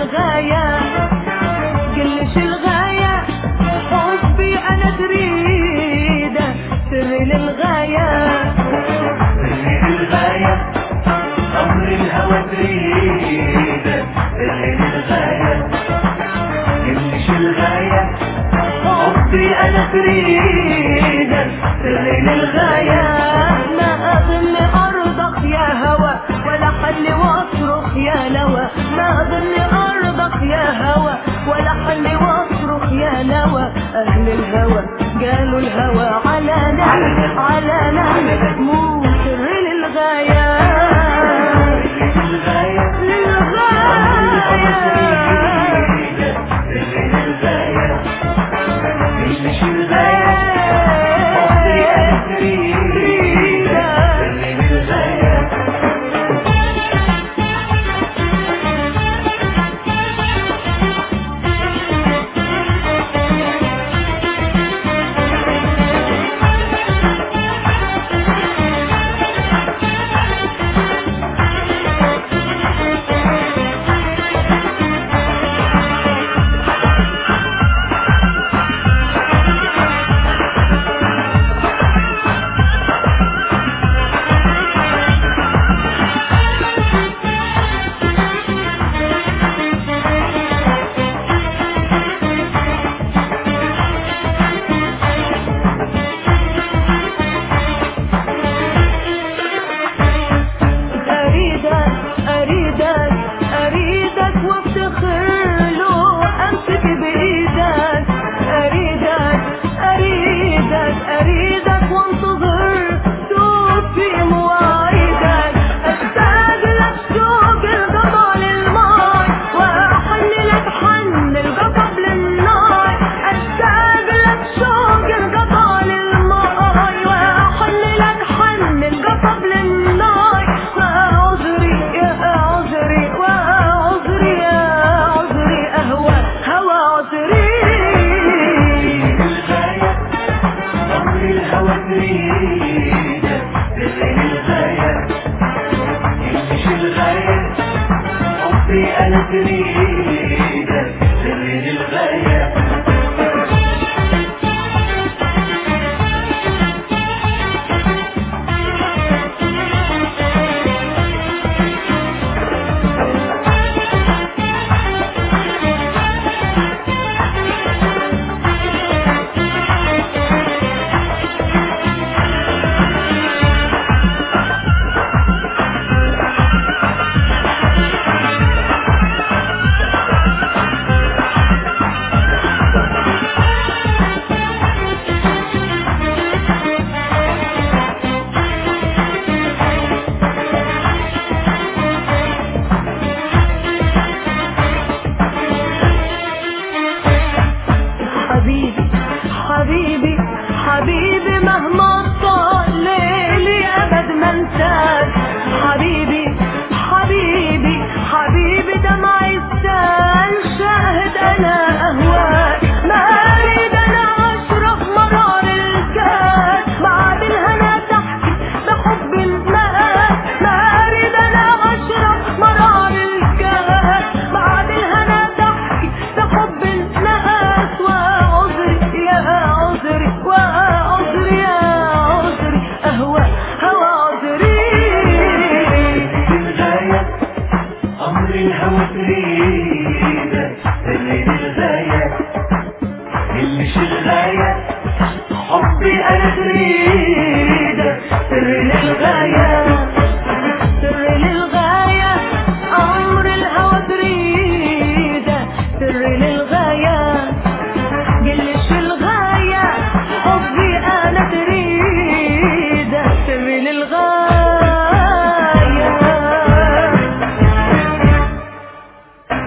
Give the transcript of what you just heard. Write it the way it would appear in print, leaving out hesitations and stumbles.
للغاية قلش الغاية حبي أنا تريده سر للغاية أمر الهوى تريده سر للغاية قلش الغاية حبي أنا تريده سر للغاية ما أظن أرضك يا هوى ولا حل واصرخ يا لوى ما أظن أرضك يا هوى ولا حل واصرخ يا لوى أهل الهوى قالوا الهوى على مو سر للغاية أريدك وافتخر له أمسك بإيدك أريدك وانتظر دوب في مواعيدك أشتاق لك شوق القطع للماي وأحن لك حن القطب للنار أشتاق لك شوق القطع للماي وأحن لك حن القطب للنار وعذري يا عذري هوى عذري الهوى تريده سر للغاية يمشي الغاية حبي أنا تريده سر للغاية حبيبي مهما طال ليلي أبد ما انساك حبيبي دمعي السال شاهد أنا أهواك ما أريد أنا أشرب مرار الكاس بعد الهنا تحكي بحب المآس ما أريد أنا أشرب مرار الكاس بعد الهنا تحكي بحب المآس وعذري يا عذري هوى عذري أمر الهوى تريد